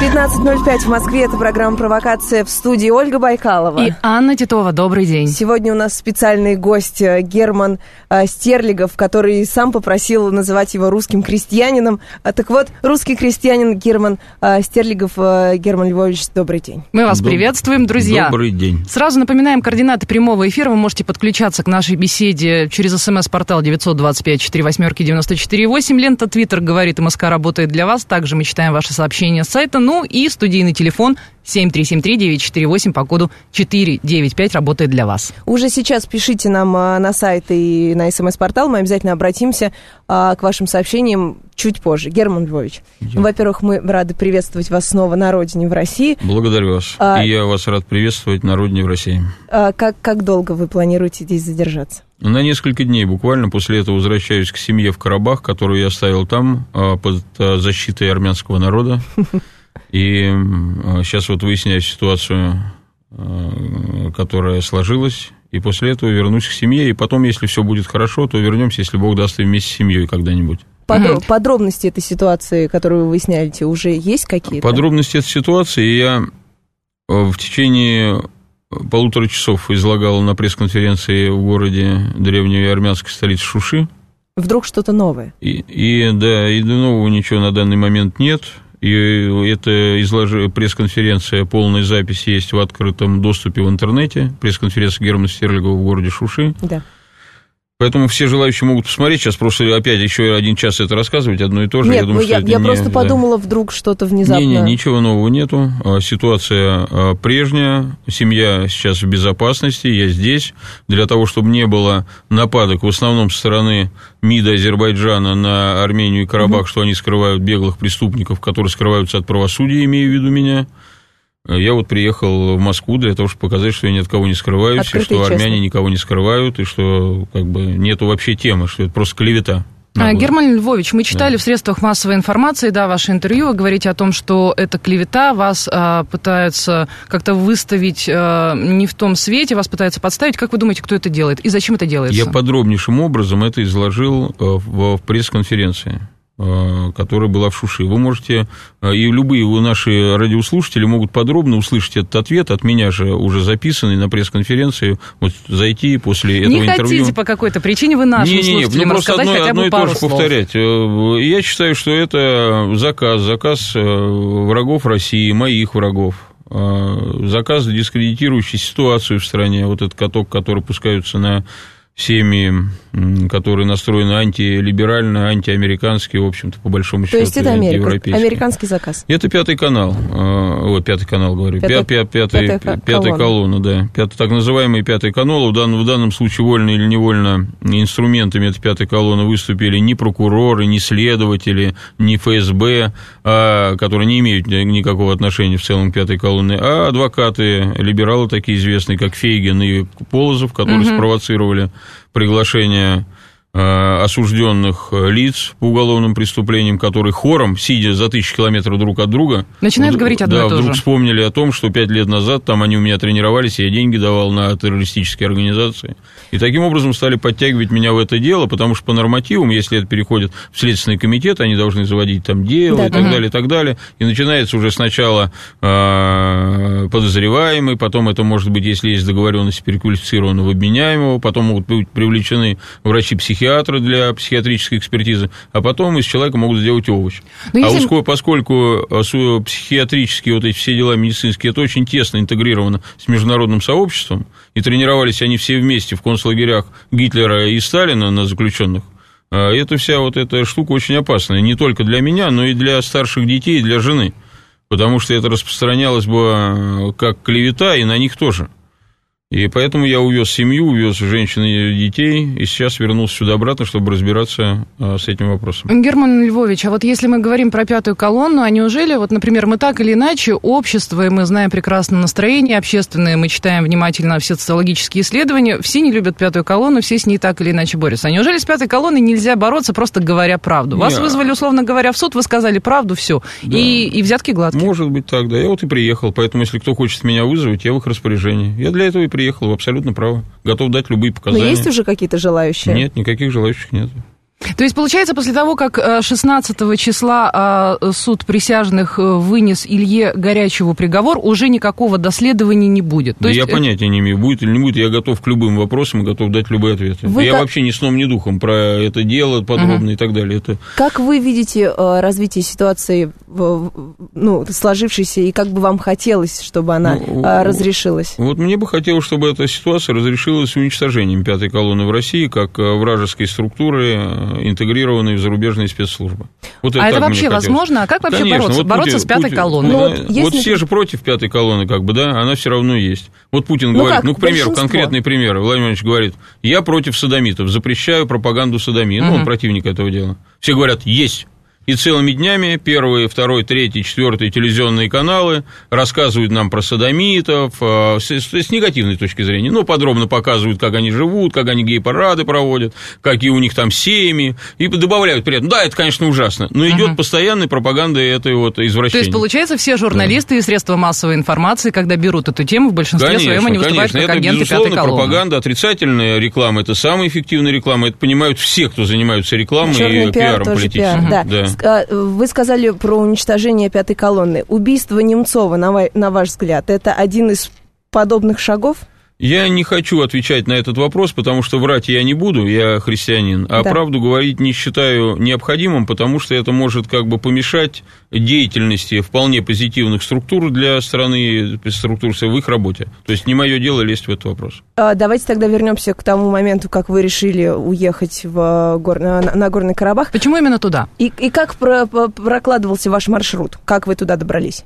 15:05 в Москве. Это программа «Провокация», в студии Ольга Байкалова. И Анна Титова. Добрый день. Сегодня у нас специальный гость Герман Стерлигов, который сам попросил называть его русским крестьянином. Так вот, русский крестьянин Герман Стерлигов. Герман Львович, добрый день. Мы вас приветствуем, друзья. Добрый день. Сразу напоминаем координаты прямого эфира. Вы можете подключаться к нашей беседе через СМС-портал 925-48-94-8. Лента Твиттер говорит, МСК работает для вас. Также мы читаем ваши сообщения с сайта. Ну и студийный телефон 7373948 по коду 495 работает для вас. Уже сейчас пишите нам на сайт и на СМС-портал. Мы обязательно обратимся к вашим сообщениям чуть позже. Герман Львович, во-первых, мы рады приветствовать вас снова на родине, в России. Благодарю вас. И я вас рад приветствовать на родине, в России. Как долго вы планируете здесь задержаться? На несколько дней буквально. После этого возвращаюсь к семье в Карабах, которую я оставил там под защитой армянского народа. И сейчас вот выясняю ситуацию, которая сложилась, и после этого вернусь к семье, и потом, если все будет хорошо, то вернемся, если Бог даст, и вместе с семьей когда-нибудь. Подробности этой ситуации, которую вы выясняете, уже есть какие-то? Подробности этой ситуации я в течение 1,5 часов излагал на пресс-конференции в городе древней армянской столицы Шуши. Вдруг что-то новое? И нового ничего на данный момент нет. И эта пресс-конференция, полная запись есть в открытом доступе в интернете. Пресс-конференция Германа Стерлигова в городе Шуши. Да. Поэтому все желающие могут посмотреть. Сейчас просто опять еще 1 час это рассказывать, одно и то же. Нет, я просто подумала, вдруг что-то внезапно... Ничего нового нету. Ситуация прежняя. Семья сейчас в безопасности. Я здесь. Для того, чтобы не было нападок, в основном со стороны МИДа Азербайджана на Армению и Карабах, что они скрывают беглых преступников, которые скрываются от правосудия, имею в виду меня. Я вот приехал в Москву для того, чтобы показать, что я ни от кого не скрываюсь, открыто и что честно. армяне никого не скрывают, и что как бы нету вообще темы, что это просто клевета. Герман Львович, мы читали в средствах массовой информации, ваше интервью, вы говорите о том, что это клевета, вас пытаются как-то выставить не в том свете, вас пытаются подставить. Как вы думаете, кто это делает и зачем это делается? Я подробнейшим образом это изложил в пресс-конференции, которая была в Шуши. Вы можете, и любые наши радиослушатели могут подробно услышать этот ответ, от меня же уже записанный на пресс-конференции, вот зайти после этого интервью. Не хотите по какой-то причине вы нашим слушателям рассказать хотя бы пару слов? Повторять. Я считаю, что это заказ врагов России, моих врагов. Заказ, дискредитирующий ситуацию в стране, вот этот каток, который пускаются на семьи, которые настроены антилиберально, антиамериканские, в общем-то, по большому счету, антиевропейские. То есть это американский заказ? Это Пятый канал. Пятый канал, говорю. Пятая колонна, да. Так называемая Пятая колонна. В данном случае, вольно или невольно, инструментами этой Пятой колонны выступили ни прокуроры, ни следователи, ни ФСБ, которые не имеют никакого отношения в целом к Пятой колонне, а адвокаты, либералы такие известные, как Фейгин и Полозов, которые спровоцировали приглашение осужденных лиц по уголовным преступлениям, которые хором, сидя за 1000 километров друг от друга, начинают говорить одно и то же. Вдруг вспомнили о том, что 5 лет назад там они у меня тренировались, я деньги давал на террористические организации. И таким образом стали подтягивать меня в это дело, потому что по нормативам, если это переходит в Следственный комитет, они должны заводить там дело, да, и так далее, и так далее. И начинается уже сначала подозреваемый, потом это может быть, если есть договоренность, переквалифицировано в обвиняемого, потом могут быть привлечены врачи-психиатры для психиатрической экспертизы, а потом из человека могут сделать овощ. Поскольку психиатрические вот эти все дела медицинские, это очень тесно интегрировано с международным сообществом, и тренировались они все вместе в концлагерях Гитлера и Сталина на заключенных, эта вся вот эта штука очень опасная, не только для меня, но и для старших детей, и для жены, потому что это распространялось бы как клевета и на них тоже. И поэтому я увез семью, увез женщин и детей, и сейчас вернулся сюда обратно, чтобы разбираться с этим вопросом. Герман Львович, а вот если мы говорим про Пятую колонну, а неужели, вот, например, мы так или иначе, общество, и мы знаем прекрасно настроение общественное, мы читаем внимательно все социологические исследования, все не любят Пятую колонну, все с ней так или иначе борются. А неужели с Пятой колонной нельзя бороться, просто говоря правду? Вас вызвали, условно говоря, в суд, вы сказали правду, все, да. и взятки гладкие. Может быть так, да. Я вот и приехал, поэтому если кто хочет меня вызвать, я в их распоряжении. Я для этого и приехал, вы абсолютно правы. Готов дать любые показания. Но есть уже какие-то желающие? Нет, никаких желающих нет. То есть, получается, после того, как 16 числа суд присяжных вынес Илье Горячеву приговор, уже никакого доследования не будет? То есть... Я понятия не имею, будет или не будет, я готов к любым вопросам и готов дать любые ответы. Я вообще ни сном, ни духом про это дело подробно и так далее. Это... Как вы видите развитие ситуации, сложившейся, и как бы вам хотелось, чтобы она разрешилась? Вот мне бы хотелось, чтобы эта ситуация разрешилась уничтожением пятой колонны в России, как вражеской структуры, интегрированные в зарубежные спецслужбы. Вот это вообще возможно? А как вообще бороться с пятой колонной? Вот все же против пятой колонны, она все равно есть. Вот Путин говорит, к примеру, конкретный пример, Владимир Владимирович говорит, я против содомитов, запрещаю пропаганду содомии. Он противник этого дела. Все говорят, есть. И целыми днями первые, второй, третий, четвертый телевизионные каналы рассказывают нам про содомитов с негативной точки зрения. Подробно показывают, как они живут, как они гей-парады проводят, какие у них там семьи, и добавляют при этом, да, это, конечно, ужасно, но идет постоянная пропаганда этой извращения. То есть, получается, все журналисты и средства массовой информации, когда берут эту тему, в большинстве своем они выступают как агенты пятой колонны. Пропаганда, отрицательная реклама, это самая эффективная реклама, это понимают все, кто занимаются рекламой и пиаром политическим. Да. Вы сказали про уничтожение пятой колонны. Убийство Немцова, на ваш взгляд, это один из подобных шагов? Я не хочу отвечать на этот вопрос, потому что врать я не буду, я христианин, а правду говорить не считаю необходимым, потому что это может помешать деятельности вполне позитивных структур для страны, структур в их работе. То есть не мое дело лезть в этот вопрос. Давайте тогда вернемся к тому моменту, как вы решили уехать на Горный Карабах. Почему именно туда? И как прокладывался ваш маршрут? Как вы туда добрались?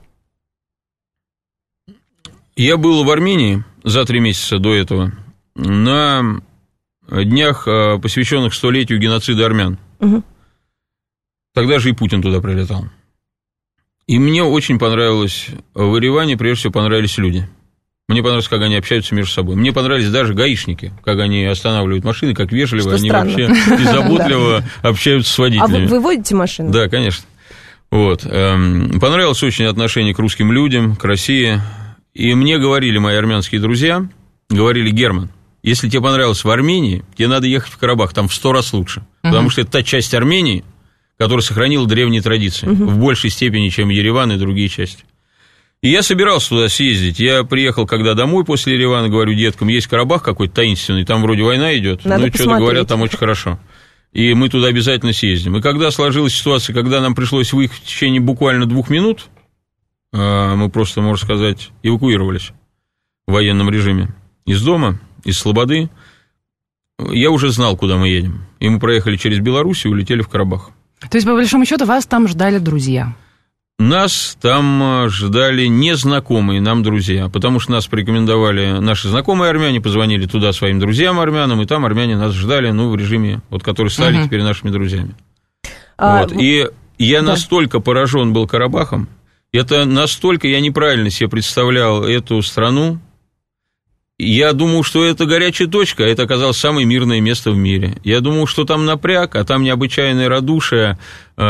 Я был в Армении за 3 месяца до этого на днях, посвященных 100-летию геноцида армян. Тогда же и Путин туда прилетал. И мне очень понравилось в Ереване, прежде всего, понравились люди. Мне понравилось, как они общаются между собой. Мне понравились даже гаишники, как они останавливают машины, как вежливо они вообще и заботливо общаются с водителями. А вы водите машину? Да, конечно. Понравилось очень отношение к русским людям, к России. И мне говорили мои армянские друзья, Герман, если тебе понравилось в Армении, тебе надо ехать в Карабах, там в 100 раз лучше. Потому что это та часть Армении, которая сохранила древние традиции в большей степени, чем Ереван и другие части. И я собирался туда съездить. Я приехал когда домой после Еревана, говорю деткам, есть Карабах какой-то таинственный, там вроде война идет, что-то говорят, там очень хорошо. И мы туда обязательно съездим. И когда сложилась ситуация, когда нам пришлось выехать в течение буквально 2 минут, мы просто, можно сказать, эвакуировались в военном режиме из дома, из Слободы. Я уже знал, куда мы едем. И мы проехали через Беларусь и улетели в Карабах. То есть, по большому счету, вас там ждали друзья? Нас там ждали незнакомые нам друзья, потому что нас порекомендовали наши знакомые армяне, позвонили туда своим друзьям армянам, и там армяне нас ждали, в режиме, которые стали теперь нашими друзьями. И я настолько поражен был Карабахом, это настолько я неправильно себе представлял эту страну. Я думал, что это горячая точка, а это оказалось самое мирное место в мире. Я думал, что там напряг, а там необычайное радушие,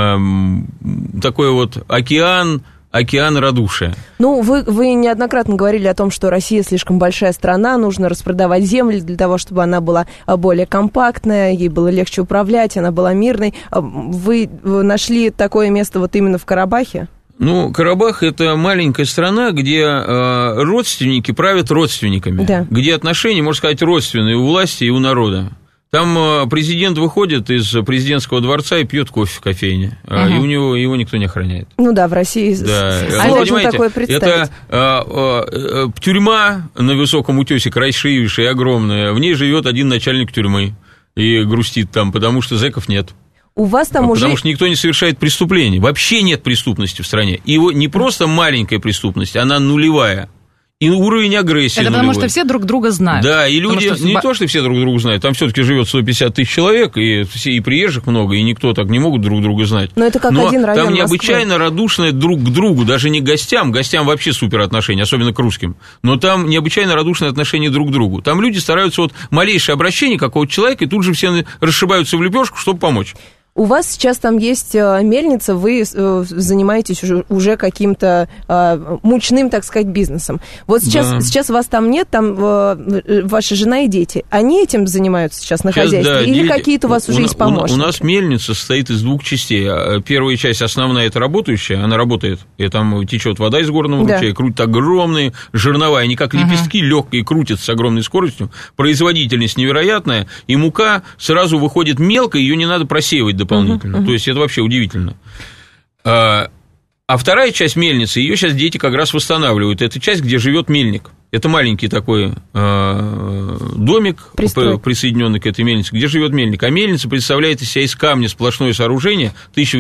такой океан радушия. Вы неоднократно говорили о том, что Россия слишком большая страна, нужно распродавать земли для того, чтобы она была более компактная, ей было легче управлять, она была мирной. Вы нашли такое место именно в Карабахе? Карабах – это маленькая страна, где родственники правят родственниками, где отношения, можно сказать, родственные у власти и у народа. Там президент выходит из президентского дворца и пьет кофе в кофейне, и его никто не охраняет. В России сложно такое представить. Это тюрьма на высоком утесе, красивейшая и огромная, в ней живет один начальник тюрьмы и грустит там, потому что зэков нет. У вас там Потому что никто не совершает преступлений. Вообще нет преступности в стране. И не просто маленькая преступность, она нулевая. И уровень агрессии это нулевой. Потому что все друг друга знают. Да, и люди, не то, что все друг друга знают, там все-таки живет 150 тысяч человек, и приезжих много, и никто так не могут друг друга знать. Но это как один район там необычайно радушное друг к другу, даже не к гостям вообще супер отношения, особенно к русским, но там необычайно радушное отношение друг к другу. Там люди стараются малейшее обращение какого-то человека, и тут же все расшибаются в лепешку, чтобы помочь. У вас сейчас там есть мельница, вы занимаетесь уже каким-то мучным, так сказать, бизнесом. Вот сейчас вас там нет, там ваша жена и дети. Они этим занимаются сейчас на хозяйстве? Да, или дети, какие-то у вас уже есть помощники? У нас мельница состоит из двух частей. Первая часть основная – это работающая, она работает, и там течет вода из горного ручья, крутят огромные жернова, они как лепестки легкие крутят с огромной скоростью, производительность невероятная, и мука сразу выходит мелко, ее не надо просеивать дополнительно. То есть это вообще удивительно. А вторая часть мельницы, ее сейчас дети как раз восстанавливают. Это часть, где живет мельник. Это маленький такой домик, присоединенный к этой мельнице, где живет мельник. А мельница представляет из себя из камня сплошное сооружение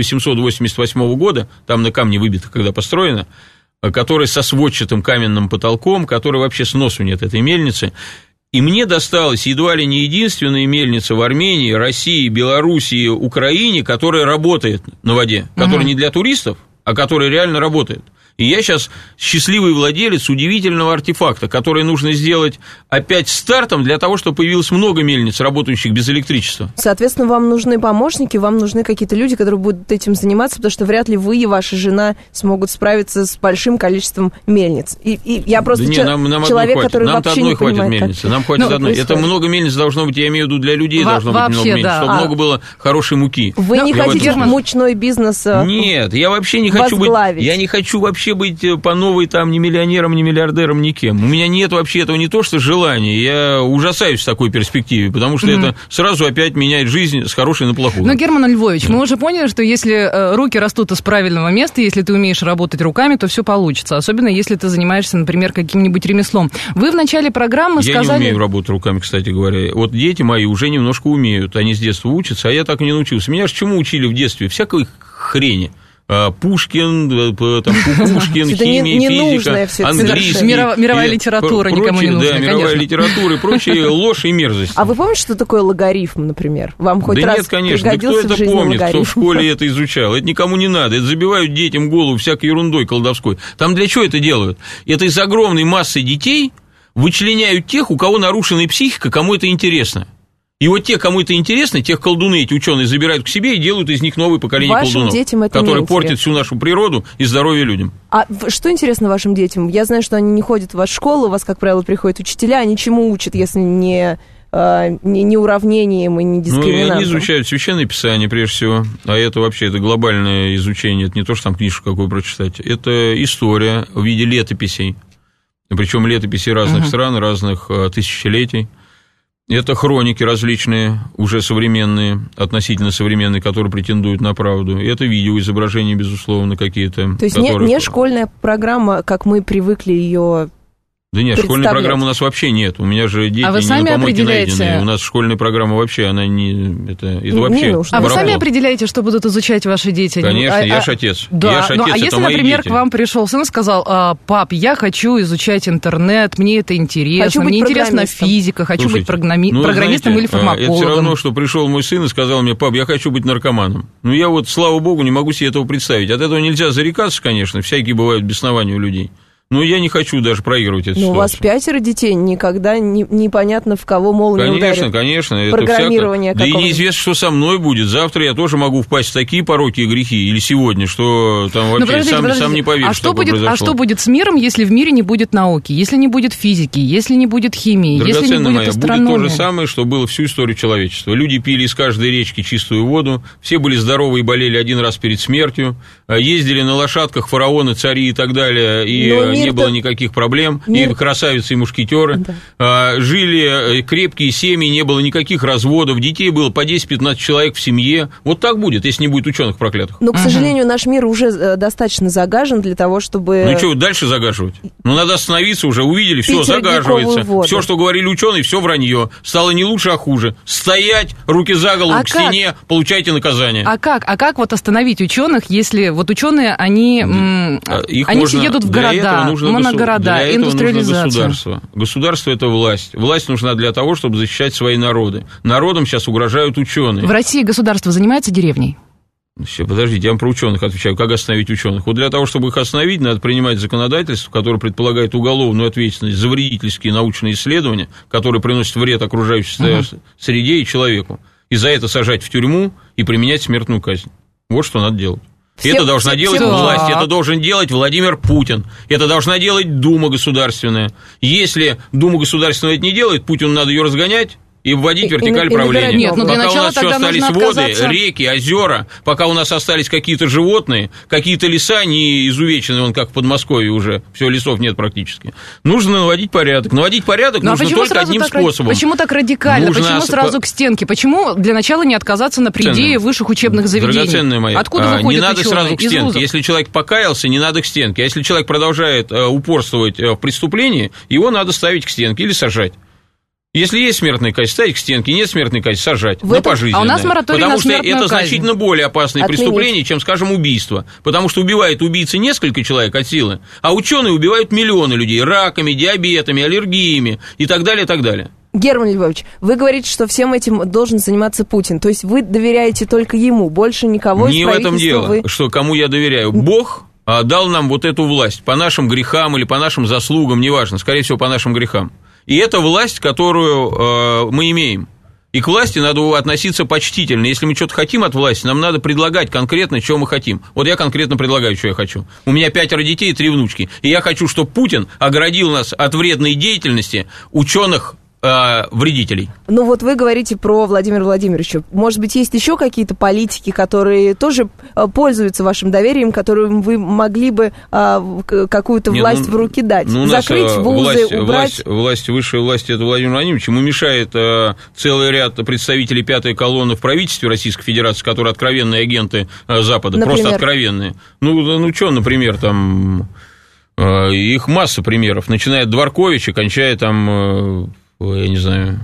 1888 года, там на камне выбито, когда построено, которое со сводчатым каменным потолком, которое вообще сносу нет этой мельницы. И мне досталась едва ли не единственная мельница в Армении, России, Белоруссии, Украине, которая работает на воде, которая не для туристов, а которая реально работает. И я сейчас счастливый владелец удивительного артефакта, который нужно сделать опять стартом для того, чтобы появилось много мельниц, работающих без электричества. Соответственно, вам нужны помощники, вам нужны какие-то люди, которые будут этим заниматься, потому что вряд ли вы и ваша жена смогут справиться с большим количеством мельниц. И я просто человек, который вообще не понимает, мельницы. Нам хватит одной. Это много мельниц должно быть, я имею в виду, для людей должно быть много мельниц, чтобы много было хорошей муки. Вы не хотите мучной бизнес возглавить? Нет, я вообще не хочу быть... Я не хочу вообще быть по новой там ни миллионером, ни миллиардером, никем. У меня нет вообще этого не то, что желания. Я ужасаюсь в такой перспективе, потому что это сразу опять меняет жизнь с хорошей на плохую. Но, Герман Львович, мы уже поняли, что если руки растут из правильного места, если ты умеешь работать руками, то все получится. Особенно, если ты занимаешься, например, каким-нибудь ремеслом. Вы в начале программы сказали... Я не умею работать руками, кстати говоря. Вот дети мои уже немножко умеют. Они с детства учатся, а я так и не научился. Меня же чему учили в детстве? Всякой хрени. Пушкин, Кукушкин, химия, физика, английский. Мировая литература никому не нужна, конечно. Мировая литература и прочие ложь и мерзость. А вы помните, что такое логарифм, например? Вам хоть раз нет, конечно. Да кто это помнит, кто в школе это изучал? Это никому не надо. Это забивают детям голову всякой ерундой колдовской. Там для чего это делают? Это из огромной массы детей вычленяют тех, у кого нарушена психика, кому это интересно. И вот те, кому это интересно, тех колдуны, эти ученые забирают к себе и делают из них новое поколение колдунов, которые портят всю нашу природу и здоровье людям. А что интересно вашим детям? Я знаю, что они не ходят в вашу школу, у вас, как правило, приходят учителя, они чему учат, если не уравнением и не дискриминацией? Они изучают Священное Писание, прежде всего, а это вообще это глобальное изучение, это не то, что там книжку какую прочитать, это история в виде летописей, причем летописей разных стран, разных тысячелетий. Это хроники различные, уже современные, относительно современные, которые претендуют на правду. Это видеоизображения, безусловно, какие-то. То есть не школьная программа, как мы привыкли ее... Да нет, школьной программы у нас вообще нет. У меня же дети вы сами не на помойке определяете... найдены. У нас школьная программа вообще, она не... Это вообще... А вы сами определяете, что будут изучать ваши дети? Конечно, я ж отец. Да. Я ж отец, а если, например, к вам пришел сын и сказал: пап, я хочу изучать интернет, мне это интересно, мне интересна физика, хочу быть программистом или фармакологом. Это все равно, что пришел мой сын и сказал мне: пап, я хочу быть наркоманом. Ну, я вот, слава богу, не могу себе этого представить. От этого нельзя зарекаться, конечно, всякие бывают беснования у людей. Ну, я не хочу даже проигрывать эту ситуацию. У вас 5 детей, никогда непонятно, в кого молния ударит. Конечно. Программирование это всяко... Да и неизвестно, что со мной будет. Завтра я тоже могу впасть в такие пороки и грехи, или сегодня, что там вообще сам не поверишь, что произошло. А что будет с миром, если в мире не будет науки, если не будет физики, если не будет химии, если не будет астрономии? Будет то же самое, что было всю историю человечества. Люди пили из каждой речки чистую воду, все были здоровы и болели один раз перед смертью, ездили на лошадках фараоны, цари и так далее, и не было никаких проблем, и красавицы, и мушкетеры, жили крепкие семьи, не было никаких разводов, детей было по 10-15 человек в семье. Вот так будет, если не будет ученых проклятых. Но, к сожалению, наш мир уже достаточно загажен для того, чтобы... Ну, что дальше загаживать? Ну, надо остановиться уже, увидели, все, загаживается. Все, что говорили ученые, все вранье. Стало не лучше, а хуже. Стоять, руки за голову, к стене, получайте наказание. А как вот остановить ученых, если вот ученые, они все едут в города, моногорода, индустриализация? Государство – это власть. Власть нужна для того, чтобы защищать свои народы. Народам сейчас угрожают ученые. В России государство занимается деревней? Подождите, я вам про ученых отвечаю. Как остановить ученых? Вот для того, чтобы их остановить, надо принимать законодательство, которое предполагает уголовную ответственность за вредительские научные исследования, которые приносят вред окружающей среде и человеку. и за это сажать в тюрьму и применять смертную казнь. Вот что надо делать. Это должна делать власть, это должен делать Владимир Путин, это должна делать Дума государственная. Если Дума государственная это не делает, Путину надо ее разгонять и вводить вертикаль правления. Нет, ну, пока у нас все остались воды, реки, озера, пока у нас остались какие-то животные, какие-то леса не изувечены, вон как в Подмосковье уже, все, лесов нет практически. Нужно наводить порядок. Наводить порядок нужно только одним способом. Почему так радикально? Почему сразу к стенке? Почему для начала не отказаться на пределе высших учебных заведений? Драгоценная моя. Откуда выходят не надо ученые? Сразу к стенке. Если человек покаялся, не надо к стенке. А если человек продолжает упорствовать в преступлении, его надо ставить к стенке или сажать. Если есть смертная казнь, ставить к стенке, нет смертной казни, сажать на пожизненное. А у нас мораторий на смертную Потому что это значительно более опасное преступление, чем, скажем, убийство. Потому что убивает убийцы несколько человек от силы, а ученые убивают миллионы людей раками, диабетами, аллергиями и так далее, и так далее. Герман Львович, вы говорите, что всем этим должен заниматься Путин. То есть вы доверяете только ему, больше никого из правительства? Не в этом дело, что кому я доверяю. Бог дал нам вот эту власть по нашим грехам или по нашим заслугам, неважно, скорее всего, по нашим грехам. И это власть, которую мы имеем. И к власти надо относиться почтительно. Если мы что-то хотим от власти, нам надо предлагать конкретно, что мы хотим. Вот я конкретно предлагаю, что я хочу. У меня 5 детей и 3 внучки. И я хочу, чтобы Путин оградил нас от вредной деятельности ученых вредителей. Ну вот вы говорите про Владимира Владимировича. Может быть, есть еще какие-то политики, которые тоже пользуются вашим доверием, которым вы могли бы какую-то власть в руки дать? Закрыть вузы, убрать? Высшая власть – это Владимир Владимирович. Ему мешает целый ряд представителей пятой колонны в правительстве Российской Федерации, которые откровенные агенты Запада, например? Просто откровенные. Ну что, например, там их масса примеров, начиная от Дворковича, кончая там... я не знаю,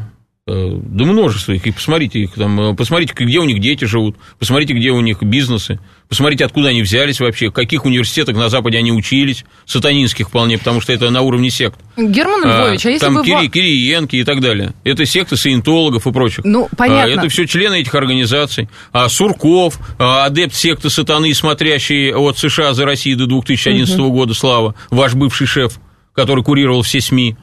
да множество их, и посмотрите их там, посмотрите, где у них дети живут, посмотрите, где у них бизнесы, посмотрите, откуда они взялись вообще, в каких университетах на Западе они учились, сатанинских вполне, потому что это на уровне сект. Герман Львович, а если там бы... Кириенки и так далее. Это секты саентологов и прочих. Ну, понятно. Это все члены этих организаций. Сурков, адепт секты сатаны, смотрящий от США за Россию до 2011 года, Слава, ваш бывший шеф, который курировал все СМИ.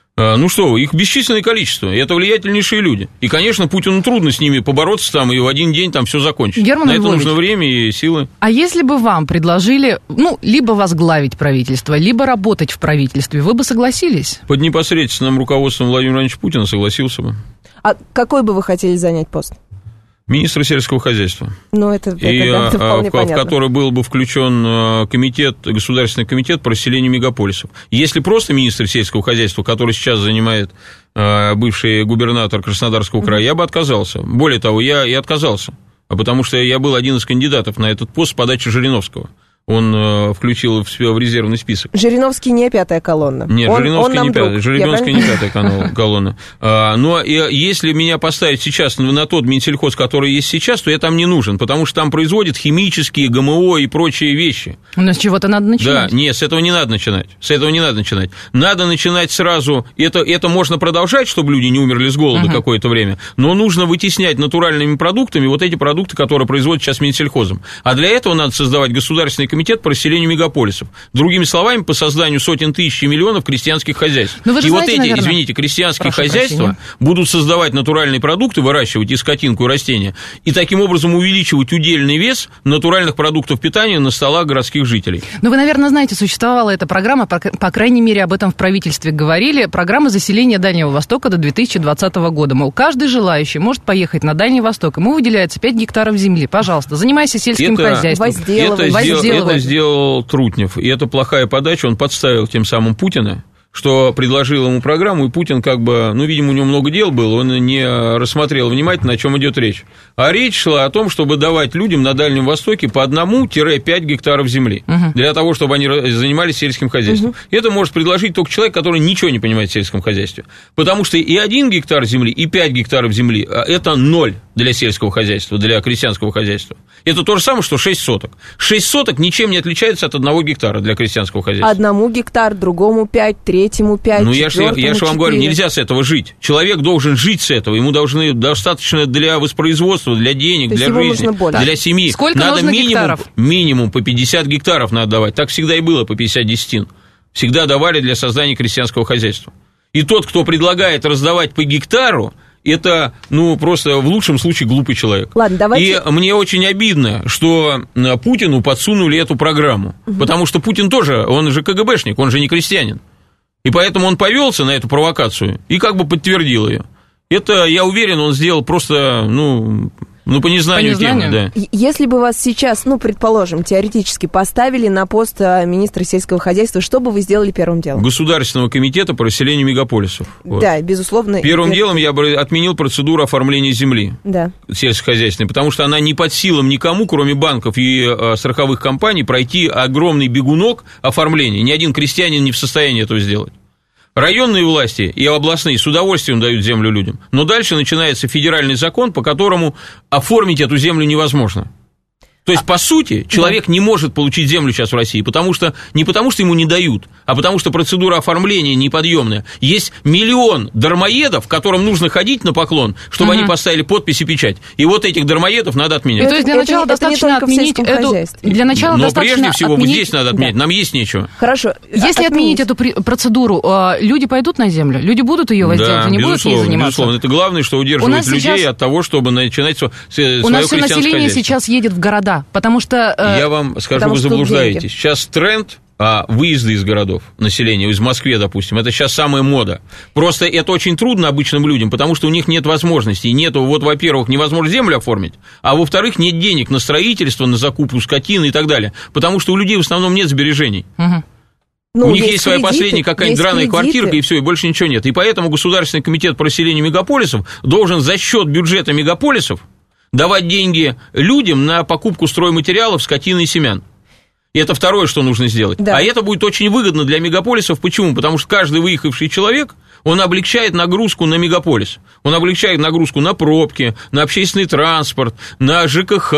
Ну что вы, их бесчисленное количество, и это влиятельнейшие люди. И, конечно, Путину трудно с ними побороться там, и в один день там все закончить. Герман На это Львович, нужно время и силы. А если бы вам предложили, либо возглавить правительство, либо работать в правительстве, вы бы согласились? Под непосредственным руководством Владимира Владимировича Путина согласился бы. А какой бы вы хотели занять пост? Министра сельского хозяйства. Ну, это вполне понятно. В который был бы включен Государственный комитет по расселению мегаполисов. Если просто министр сельского хозяйства, который сейчас занимает бывший губернатор Краснодарского края, я бы отказался. Более того, я и отказался, потому что я был один из кандидатов на этот пост с подачи Жириновского. Он включил в резервный список. Жириновский не пятая колонна. Нет, Жириновский не пятая колонна. Но если меня поставить сейчас на тот Минсельхоз, который есть сейчас, то я там не нужен, потому что там производят химические, ГМО и прочие вещи. Но с чего-то надо начинать. Да, нет, с этого не надо начинать. Надо начинать сразу. Это можно продолжать, чтобы люди не умерли с голода какое-то время, но нужно вытеснять натуральными продуктами вот эти продукты, которые производят сейчас Минсельхозом. А для этого надо создавать государственный комитет по расселению мегаполисов. Другими словами, по созданию сотен тысяч и миллионов крестьянских хозяйств. И знаете, вот эти, наверное, крестьянские хозяйства будут создавать натуральные продукты, выращивать и скотинку, и растения, и таким образом увеличивать удельный вес натуральных продуктов питания на столах городских жителей. Ну, вы, наверное, знаете, существовала эта программа, по крайней мере, об этом в правительстве говорили, программа заселения Дальнего Востока до 2020 года. Мол, каждый желающий может поехать на Дальний Восток, ему выделяется 5 гектаров земли. Пожалуйста, занимайся сельским хозяйством. Это сделал Трутнев, и это плохая подача, он подставил тем самым Путина, что предложил ему программу, и Путин видимо, у него много дел было, он не рассмотрел внимательно, о чем идет речь. А речь шла о том, чтобы давать людям на Дальнем Востоке по 1-5 гектаров земли, для того, чтобы они занимались сельским хозяйством. Это может предложить только человек, который ничего не понимает в сельском хозяйстве. Потому что и 1 гектар земли, и 5 гектаров земли – это 0 для сельского хозяйства, для крестьянского хозяйства. Это то же самое, что 6 соток. 6 соток ничем не отличается от 1 гектара для крестьянского хозяйства. 1 гектар, другому 5, третьему 5, ну, я же вам говорю, нельзя с этого жить. Человек должен жить с этого, ему должны достаточно для воспроизводства, для денег, для жизни, для семьи. Сколько надо нужно гектаров? Минимум по 50 гектаров надо давать. Так всегда и было, по 50 десятин. Всегда давали для создания крестьянского хозяйства. И тот, кто предлагает раздавать по гектару, это, просто в лучшем случае глупый человек. Ладно, давайте... И мне очень обидно, что Путину подсунули эту программу, потому что Путин тоже, он же КГБшник, он же не крестьянин. И поэтому он повелся на эту провокацию и как бы подтвердил ее. Это, я уверен, он сделал просто, по незнанию темы, да. Если бы вас сейчас, предположим, теоретически поставили на пост министра сельского хозяйства, что бы вы сделали первым делом? Государственного комитета по расселению мегаполисов. Да, безусловно. Первым делом я бы отменил процедуру оформления земли сельскохозяйственной, потому что она не под силам никому, кроме банков и страховых компаний, пройти огромный бегунок оформления. Ни один крестьянин не в состоянии этого сделать. Районные власти и областные с удовольствием дают землю людям, но дальше начинается федеральный закон, по которому оформить эту землю невозможно. То есть, по сути, человек не может получить землю сейчас в России, не потому что ему не дают, а потому что процедура оформления неподъемная. Есть миллион дармоедов, которым нужно ходить на поклон, чтобы они поставили подпись и печать. И вот этих дармоедов надо отменять. То есть для начала достаточно отменить эту... Но прежде всего вот здесь надо отменять, нам есть нечего. Хорошо. Если отменить эту процедуру, люди пойдут на землю? Люди будут ее возделывать, не будут ей заниматься? Безусловно. Это главное, что удерживает людей от того, чтобы начинать свое крестьянское хозяйство. У нас все население сейчас едет в города. Потому что... Я вам скажу, вы заблуждаетесь. Сейчас тренд выезда из городов населения, из Москвы, допустим, это сейчас самая мода. Просто это очень трудно обычным людям, потому что у них нет возможностей. Нету, во-первых, невозможно землю оформить, а во-вторых, нет денег на строительство, на закупку скотины и так далее. Потому что у людей в основном нет сбережений. У них есть своя последняя какая-нибудь драная квартирка, и все, и больше ничего нет. И поэтому Государственный комитет по расселению мегаполисов должен за счет бюджета мегаполисов давать деньги людям на покупку стройматериалов, скотины и семян. И это второе, что нужно сделать. Да. А это будет очень выгодно для мегаполисов. Почему? Потому что каждый выехавший человек, он облегчает нагрузку на мегаполис. Он облегчает нагрузку на пробки, на общественный транспорт, на ЖКХ,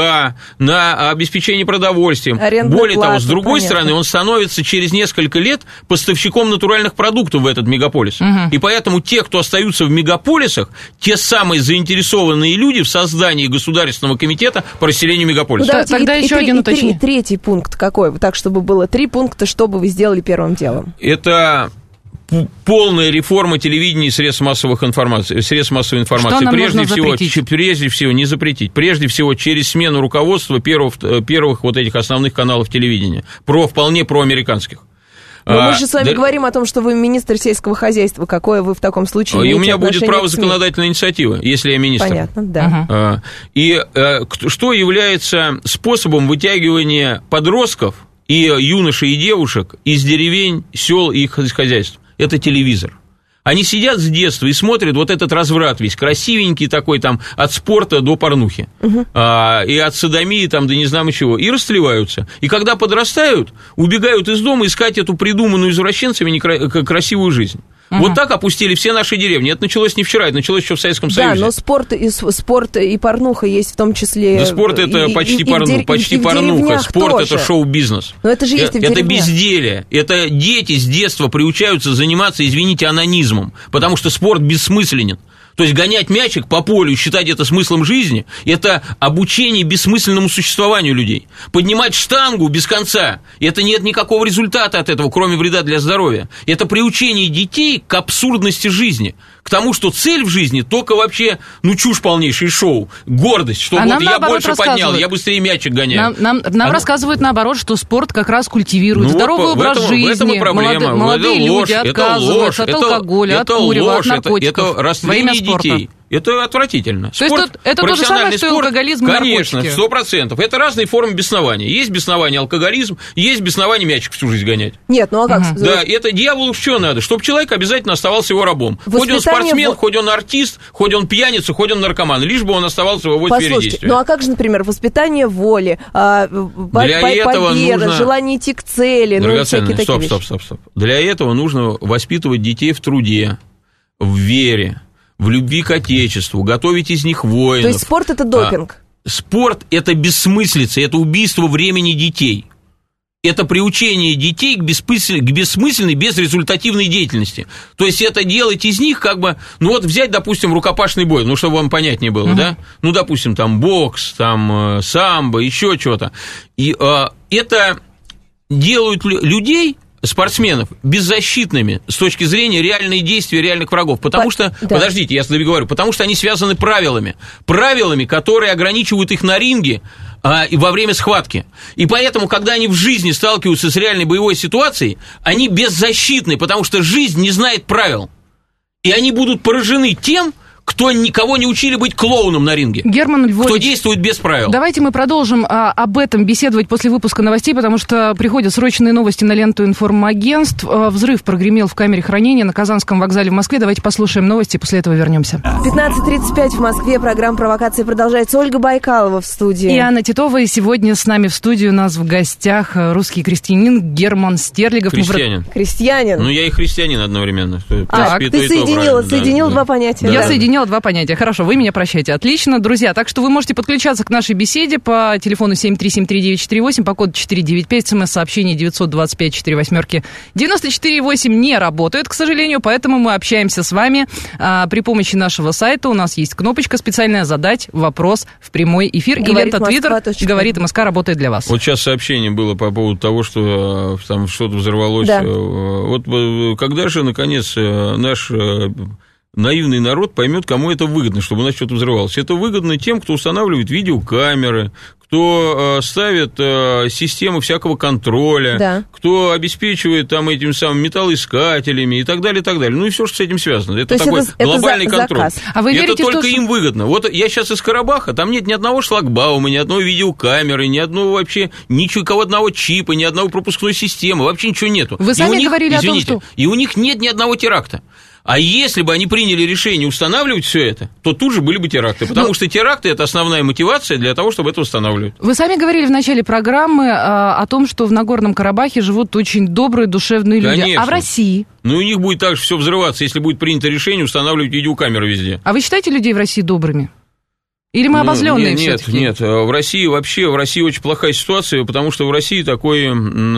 на обеспечение продовольствием. Более того, с другой стороны, он становится через несколько лет поставщиком натуральных продуктов в этот мегаполис. И поэтому те, кто остаются в мегаполисах, те самые заинтересованные люди в создании Государственного комитета по расселению мегаполисов. Тогда еще один уточнение. Третий пункт какой? Так, чтобы было 3 пункта, что бы вы сделали первым делом? Это полная реформа телевидения и средств массовой информации. Прежде всего, не запретить. Прежде всего, через смену руководства первых вот этих основных каналов телевидения. Вполне проамериканских. Но мы же с вами говорим о том, что вы министр сельского хозяйства. Какое вы в таком случае имеете отношение? И у меня будет право законодательной инициативы, если я министр. Понятно, да. И что является способом вытягивания подростков и юношей и девушек из деревень, сел и их хозяйств? Это телевизор. Они сидят с детства и смотрят вот этот разврат весь, красивенький такой там, от спорта до порнухи, и от содомии там до не знаю чего, и растлеваются. И когда подрастают, убегают из дома искать эту придуманную извращенцами красивую жизнь. Вот так опустили все наши деревни. Это началось не вчера, это началось еще в Советском Союзе. Да, но спорт и порнуха есть в том числе... Да, спорт – это почти порнуха. Спорт – это шоу-бизнес. Но это же есть и в деревнях. Это безделие. Это дети с детства приучаются заниматься, извините, анонизмом, потому что спорт бессмысленен. То есть гонять мячик по полю и считать это смыслом жизни – это обучение бессмысленному существованию людей. Поднимать штангу без конца – это нет никакого результата от этого, кроме вреда для здоровья. Это приучение детей к абсурдности жизни, к тому, что цель в жизни только вообще, чушь полнейшая, шоу, гордость, что вот я больше поднял, я быстрее мячик гоняю. Нам рассказывают наоборот, что спорт как раз культивирует здоровый образ жизни. В этом и проблема. Молодые люди отказываются от алкоголя, от курева, от наркотиков во имя спорта. Детей. Это отвратительно. То есть это то же самое, что и алкоголизм и наркотики? Конечно, 100%. Это разные формы беснования. Есть беснование алкоголизм, есть беснование мячик всю жизнь гонять. Нет, а как? Да, это дьяволу что надо? Чтобы человек обязательно оставался его рабом. Хоть он спортсмен, хоть он артист, хоть он пьяница, хоть он наркоман. Лишь бы он оставался в его сфере действия. А как же, например, воспитание воли, победа, желание идти к цели? Стоп. Для этого нужно воспитывать детей в труде, в вере, в любви к Отечеству, готовить из них воинов. То есть спорт – это допинг? Спорт – это бессмыслица, это убийство времени детей. Это приучение детей к бессмысленной, безрезультативной деятельности. То есть это делать из них взять, допустим, рукопашный бой, чтобы вам понятнее было, да? Допустим, там бокс, там самбо, еще что-то. И это делают людей спортсменов беззащитными с точки зрения реальных действий, реальных врагов. Потому что, подождите, я говорю, потому что они связаны правилами, которые ограничивают их на ринге и во время схватки. И поэтому, когда они в жизни сталкиваются с реальной боевой ситуацией, они беззащитны, потому что жизнь не знает правил. И они будут поражены тем, кто никого не учили быть клоуном на ринге. Герман Львович, кто действует без правил. Давайте мы продолжим об этом беседовать после выпуска новостей, потому что приходят срочные новости на ленту информагентств. Взрыв прогремел в камере хранения на Казанском вокзале в Москве. Давайте послушаем новости, после этого вернемся. 15:35 в Москве. Программа «Провокации» продолжается. Ольга Байкалова в студии. И Анна Титова. И сегодня с нами в студии у нас в гостях русский крестьянин Герман Стерлигов. Крестьянин. Ну, я и христианин одновременно. Так, ты соединил два понятия. Я соединила два понятия. Хорошо, вы меня прощаете. Отлично. Друзья, так что вы можете подключаться к нашей беседе по телефону 7373948, по коду 495, смс-сообщение 925-48-94-8 не работает, к сожалению, поэтому мы общаемся с вами при помощи нашего сайта. У нас есть кнопочка специальная «Задать вопрос в прямой эфир». И лента Твиттер «Говорит МСК» работает для вас. Вот сейчас сообщение было по поводу того, что там что-то взорвалось. Да. Вот когда же, наконец, наш наивный народ поймет, кому это выгодно, чтобы у нас что-то взрывалось. Это выгодно тем, кто устанавливает видеокамеры, кто ставит системы всякого контроля, да, кто обеспечивает там этими самыми металлоискателями и так далее, и так далее. Ну и все, что с этим связано. Это такой глобальный контроль. А вы верите, это только им выгодно. Вот я сейчас из Карабаха, там нет ни одного шлагбаума, ни одной видеокамеры, ни одного вообще, ничего, одного чипа, ни одной пропускной системы, вообще ничего нету. Вы сами говорили о том, что... И у них нет ни одного теракта. А если бы они приняли решение устанавливать все это, то тут же были бы теракты. Потому что теракты – это основная мотивация для того, чтобы это устанавливать. Вы сами говорили в начале программы о том, что в Нагорном Карабахе живут очень добрые, душевные люди. Конечно. А в России? Ну, у них будет также все взрываться, если будет принято решение устанавливать видеокамеры везде. А вы считаете людей в России добрыми? Или мы обозленные все-таки? Нет. В России очень плохая ситуация, потому что в России такое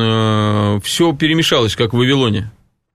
все перемешалось, как в Вавилоне.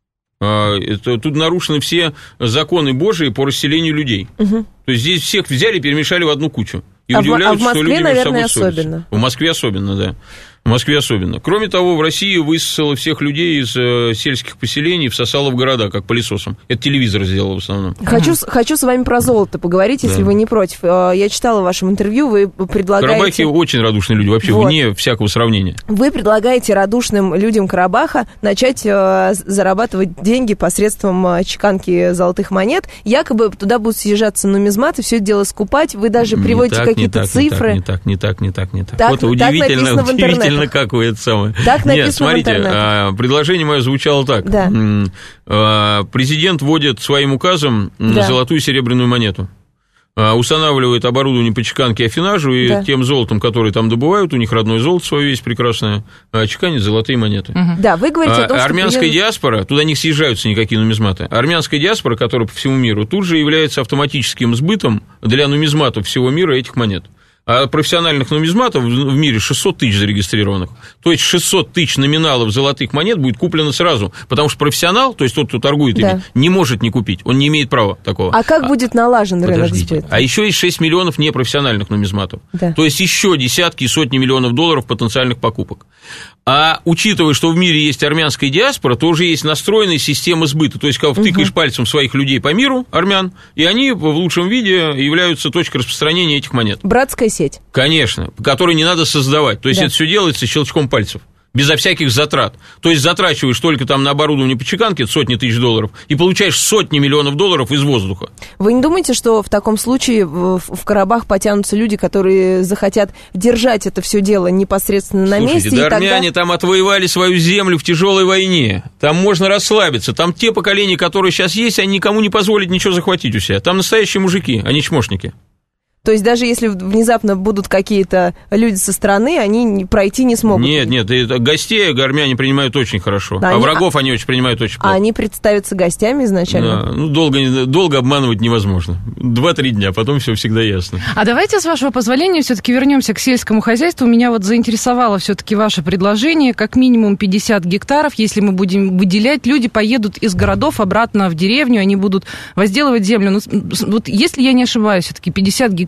Тут нарушены все законы Божии по расселению людей. Угу. То есть здесь всех взяли и перемешали в одну кучу. И удивляются, в Москве, что люди наверное, между собой особенно. В Москве особенно, да. В Москве особенно. Кроме того, в России высосало всех людей из сельских поселений, всосало в города, как пылесосом. Это телевизор сделал в основном. Хочу с вами про золото поговорить, если вы не против. Я читала в вашем интервью, вы предлагаете... Карабахи очень радушные люди, вообще вне всякого сравнения. Вы предлагаете радушным людям Карабаха начать зарабатывать деньги посредством чеканки золотых монет. Якобы туда будут съезжаться нумизматы, все это дело скупать. Вы даже приводите какие-то цифры. Не так. Вот удивительно. Как вы это самое. Так написано. Нет, смотрите, предложение мое звучало так. Да. Президент вводит своим указом золотую и серебряную монету. Устанавливает оборудование по чеканке и афинажу, и тем золотом, который там добывают, у них родное золото свое есть прекрасное, чеканят золотые монеты. Да, вы говорите о том, что... Армянская диаспора, туда не съезжаются никакие нумизматы, армянская диаспора, которая по всему миру, тут же является автоматическим сбытом для нумизматов всего мира этих монет. А профессиональных нумизматов в мире 600 тысяч зарегистрированных. То есть 600 тысяч номиналов золотых монет будет куплено сразу. Потому что профессионал, то есть тот, кто торгует ими, не может не купить. Он не имеет права такого. А как будет налажен рынок сбыта? А еще есть 6 миллионов непрофессиональных нумизматов. Да. То есть еще десятки и сотни миллионов долларов потенциальных покупок. А учитывая, что в мире есть армянская диаспора, то уже есть настроенная система сбыта. То есть, когда втыкаешь пальцем своих людей по миру, армян, и они в лучшем виде являются точкой распространения этих монет. Братская сеть. Конечно, которую не надо создавать. То есть, это все делается щелчком пальцев. Безо всяких затрат. То есть, затрачиваешь только там на оборудование по чеканке сотни тысяч долларов и получаешь сотни миллионов долларов из воздуха. Вы не думаете, что в таком случае в Карабах потянутся люди, которые захотят держать это все дело непосредственно на месте? Да, армяне там отвоевали свою землю в тяжелой войне. Там можно расслабиться. Там те поколения, которые сейчас есть, они никому не позволят ничего захватить у себя. Там настоящие мужики, а не чмошники. То есть даже если внезапно будут какие-то люди со стороны, они пройти не смогут? Нет, гостей армяне принимают очень хорошо, а врагов они очень принимают очень плохо. А они представятся гостями изначально? Да, ну долго обманывать невозможно. 2-3 дня, потом все всегда ясно. А давайте, с вашего позволения, все-таки вернемся к сельскому хозяйству. Меня вот заинтересовало все-таки ваше предложение. Как минимум 50 гектаров, если мы будем выделять, люди поедут из городов обратно в деревню, они будут возделывать землю. Ну, вот если я не ошибаюсь, все-таки 50 гектаров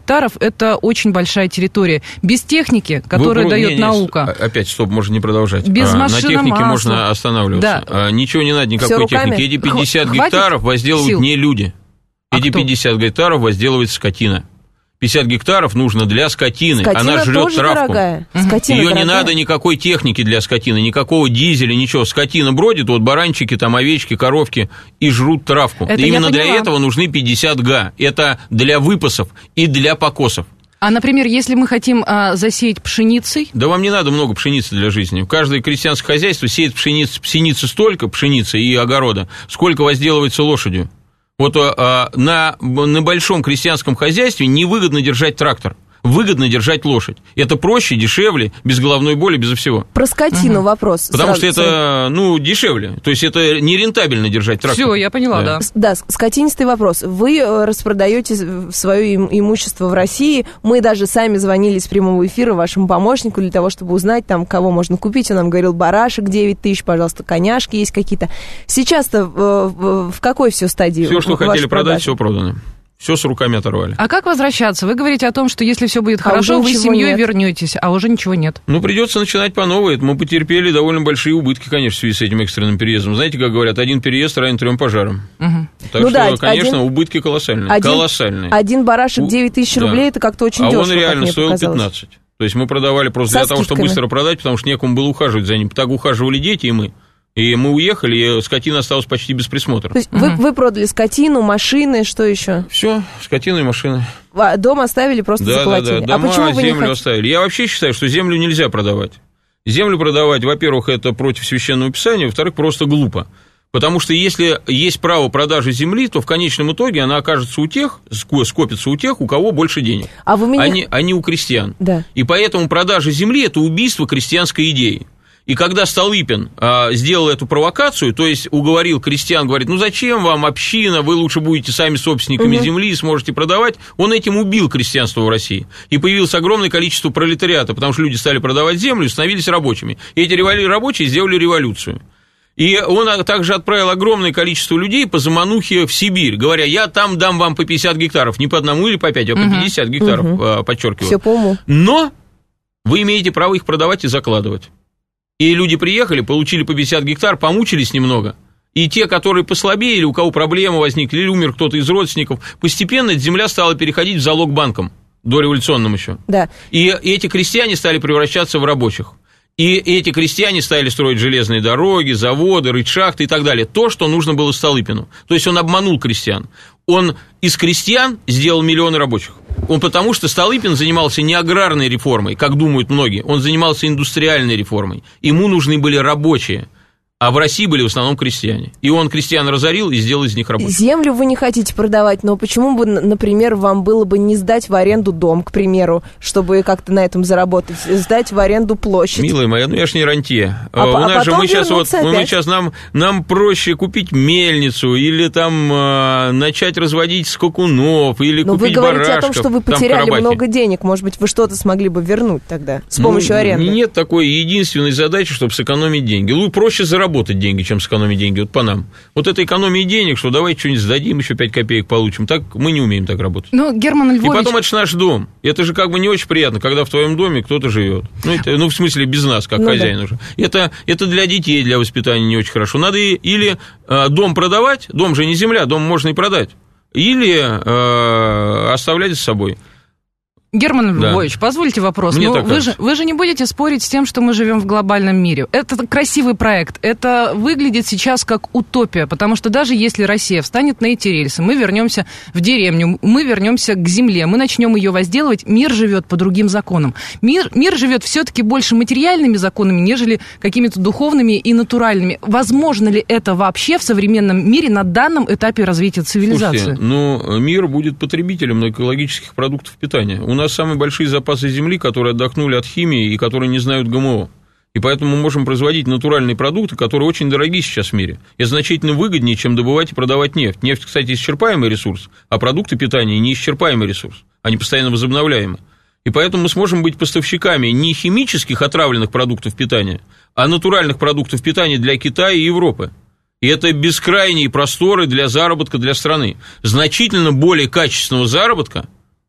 гектаров – это очень большая территория. Без техники, которую дает наука. Опять, стоп, можно не продолжать. Без машины, на технике масла. Можно останавливаться. Да. Ничего не надо, никакой техники. Эти 50 гектаров возделывают не люди. Эти 50 гектаров возделывает скотина. 50 гектаров нужно для скотины. Скотина она жрет травку. Дорогая. Ее не надо никакой техники для скотины, никакого дизеля, ничего. Скотина бродит, вот баранчики, там овечки, коровки, и жрут травку. Именно для этого нужны 50 га. Это для выпасов и для покосов. А, например, если мы хотим засеять пшеницей? Да вам не надо много пшеницы для жизни. Каждое крестьянское хозяйство сеет пшеницы столько, пшеницы и огорода, сколько возделывается лошадью. Вот на большом крестьянском хозяйстве невыгодно держать трактор. Выгодно держать лошадь. Это проще, дешевле, без головной боли, безо всего. Про скотину вопрос. Потому что это, дешевле. То есть это нерентабельно держать трактор. Все, я поняла, да. Да, скотинистый вопрос. Вы распродаете свое имущество в России. Мы даже сами звонили с прямого эфира вашему помощнику для того, чтобы узнать, там, кого можно купить. Он нам говорил, барашек 9 тысяч, пожалуйста, коняшки есть какие-то. Сейчас-то в какой все стадии? Все, что хотели продать, все продано. Все с руками оторвали. А как возвращаться? Вы говорите о том, что если все будет хорошо, вы с семьей вернетесь, а уже ничего нет. Придется начинать по новой. Мы потерпели довольно большие убытки, конечно, в связи с этим экстренным переездом. Знаете, как говорят, один переезд равен 3 пожарам. Так что, конечно, убытки колоссальные. Колоссальные. Один барашек 9 тысяч рублей, это как-то очень дешево. А он реально стоил 15. То есть мы продавали просто для того, чтобы быстро продать, потому что некому было ухаживать за ним. Так ухаживали дети и мы. И мы уехали, и скотина осталась почти без присмотра. То есть вы продали скотину, машины, что еще? Все, скотину и машины. Дом оставили, просто заколотили. Да, дома, землю оставили. Я вообще считаю, что землю нельзя продавать. Землю продавать, во-первых, это против священного писания, во-вторых, просто глупо. Потому что если есть право продажи земли, то в конечном итоге она окажется у тех, скопится у тех, у кого больше денег, а не у крестьян. Да. И поэтому продажа земли – это убийство крестьянской идеи. И когда Столыпин сделал эту провокацию, то есть уговорил крестьян, говорит, зачем вам община, вы лучше будете сами собственниками земли и сможете продавать, он этим убил крестьянство в России. И появилось огромное количество пролетариата, потому что люди стали продавать землю и становились рабочими. И эти рабочие сделали революцию. И он также отправил огромное количество людей по заманухе в Сибирь, говоря, я там дам вам по 50 гектаров, не по одному или по 5, а по 50 гектаров, подчеркиваю. Все по уму. Но вы имеете право их продавать и закладывать. И люди приехали, получили по 50 гектар, помучились немного. И те, которые послабее, или у кого проблемы возникли, или умер кто-то из родственников, постепенно эта земля стала переходить в залог банкам, дореволюционным еще. Да. И эти крестьяне стали превращаться в рабочих. И эти крестьяне стали строить железные дороги, заводы, рыть шахты и так далее. То, что нужно было Столыпину. То есть он обманул крестьян. Он из крестьян сделал миллионы рабочих. Потому что Столыпин занимался не аграрной реформой, как думают многие, он занимался индустриальной реформой. Ему нужны были рабочие, а в России были в основном крестьяне. И он крестьян разорил и сделал из них рабочих. Землю вы не хотите продавать, но почему бы, например, вам было бы не сдать в аренду дом, к примеру, чтобы как-то на этом заработать, сдать в аренду площадь? Милая моя, я ж не рантье. Нам проще купить мельницу или там начать разводить скакунов, или купить барашков. Но вы говорите о том, что вы потеряли много денег, может быть, вы что-то смогли бы вернуть тогда с помощью аренды? Нет такой единственной задачи, чтобы сэкономить деньги. Проще заработать деньги, чем сэкономить деньги, вот по нам. Вот это экономия денег, что давайте что-нибудь сдадим, еще 5 копеек получим. Так мы не умеем так работать. Герман Львович... И потом это же наш дом. Это же как бы не очень приятно, когда в твоем доме кто-то живет. В смысле, без нас, как хозяин уже. Это для детей, для воспитания не очень хорошо. Надо или дом продавать, дом же не земля, дом можно и продать, или оставлять за собой. Герман Львович, позвольте вопрос. Вы же не будете спорить с тем, что мы живем в глобальном мире. Это красивый проект. Это выглядит сейчас как утопия, потому что даже если Россия встанет на эти рельсы, мы вернемся в деревню, мы вернемся к земле, мы начнем ее возделывать, мир живет по другим законам. Мир живет все-таки больше материальными законами, нежели какими-то духовными и натуральными. Возможно ли это вообще в современном мире на данном этапе развития цивилизации? Слушайте, мир будет потребителем экологических продуктов питания. У нас самые большие запасы земли, которые отдохнули от химии и которые не знают ГМО. И поэтому мы можем производить натуральные продукты, которые очень дороги сейчас в мире. И значительно выгоднее, чем добывать и продавать нефть. Нефть, кстати, исчерпаемый ресурс, а продукты питания неисчерпаемый ресурс. Они постоянно возобновляемы. И поэтому мы сможем быть поставщиками не химических отравленных продуктов питания, а натуральных продуктов питания для Китая и Европы. И это бескрайние просторы для заработка для страны. Значительно более качественного заработка,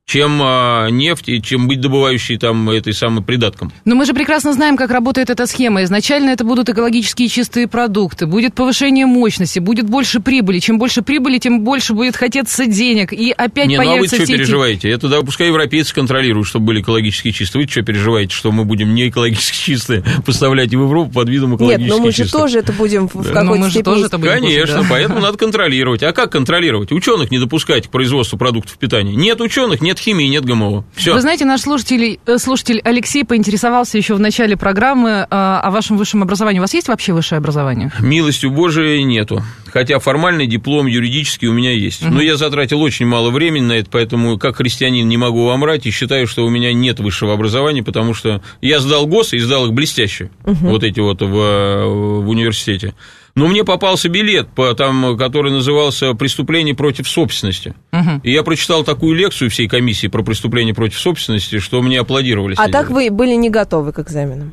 чем нефть и чем быть добывающей там этой самой придатком. Но мы же прекрасно знаем, как работает эта схема. Изначально это будут экологические чистые продукты, будет повышение мощности, будет больше прибыли. Чем больше прибыли, тем больше будет хотеться денег. И опять появятся а вы что все переживаете? Это да, пускай европейцы контролируют, чтобы были экологически чистые. Вы что переживаете, что мы будем не экологически чистые поставлять в Европу под видом экологически чистых? Нет, но мы же тоже это будем в какой-то степени. Конечно, поэтому надо контролировать. А как контролировать? Ученых не допускать к производству продуктов питания. Нет ученых, нет химии, нет ГМО. Все. Вы знаете, наш слушатель Алексей поинтересовался еще в начале программы о вашем высшем образовании. У вас есть вообще высшее образование? Милостью Божией нету. Хотя формальный диплом юридический у меня есть. Но я затратил очень мало времени на это, поэтому как христианин не могу вам врать и считаю, что у меня нет высшего образования, потому что я сдал ГОС и сдал их блестяще, вот эти вот в университете. Но мне попался билет, который назывался «Преступление против собственности». И я прочитал такую лекцию всей комиссии про преступление против собственности, что мне аплодировали. А так вы были не готовы к экзаменам?